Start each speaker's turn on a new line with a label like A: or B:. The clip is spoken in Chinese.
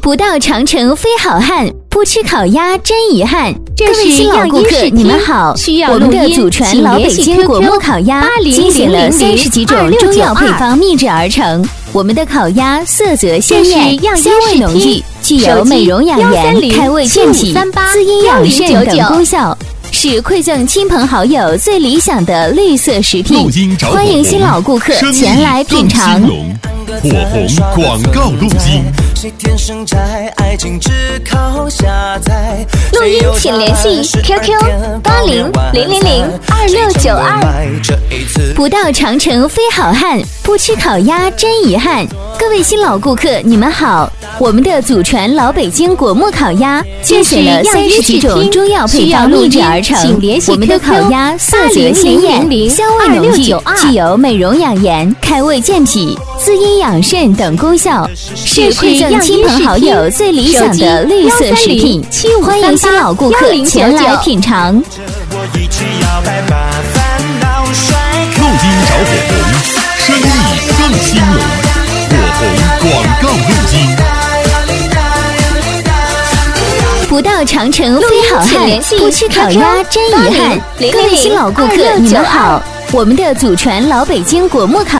A: 不到长城非好汉，不吃烤鸭真遗憾。各位新老顾客，你们好！我们的祖传老北京果木烤鸭精选了30几种中药配方秘制而成。我们的烤鸭色泽鲜艳，香味浓郁，具有美容养颜、开胃健脾、滋阴养肾等功效。是馈赠亲朋好友最理想的绿色食品，欢迎新老顾客前来品尝。
B: 火红广告录音，
A: 录音请联系 QQ 8000022692。不到长城非好汉，不吃烤鸭真遗憾。各位新老顾客，你们好！我们的祖传老北京果木烤鸭精选了30几种中药配方秘制而成。我们的烤鸭色泽鲜艳，香味浓郁，具有美容养颜、开胃健脾、滋阴养肾等功效，是馈赠亲朋好友最理想的绿色食品。欢迎新老顾客前来品尝。
B: 录音找火红，生意更兴隆。火红广告录音。
A: 不到长城非好汉，不吃烤鸭真遗憾。各位新老顾客，你们好！我们的祖传老北京果木烤